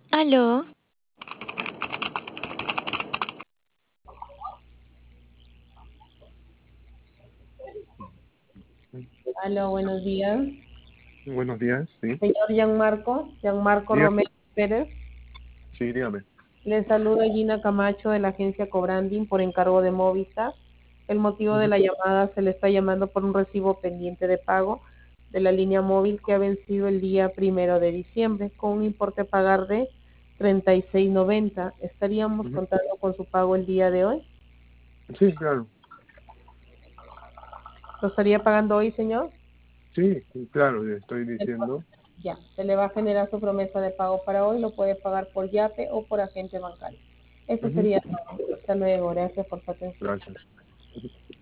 Aló, Aló, buenos días. Buenos días, sí. Señor Gianmarco Dígame, Romero Pérez. sí, dígame. Le saluda Gina Camacho de la agencia Cobranding por encargo de Movistar. El motivo de Ujú, la llamada se le está llamando por un recibo pendiente de pago de la línea móvil que ha vencido el día 1 de diciembre con un importe a pagar de 36.90. ¿Estaríamos ujú. contando con su pago el día de hoy? Sí, claro. ¿Lo estaría pagando hoy, señor? Sí, claro, le estoy diciendo. Ya, se le va a generar su promesa de pago para hoy, lo puede pagar por YAPE o por agente bancario. Eso Ujú, sería todo. Hasta luego, gracias por su atención. gracias.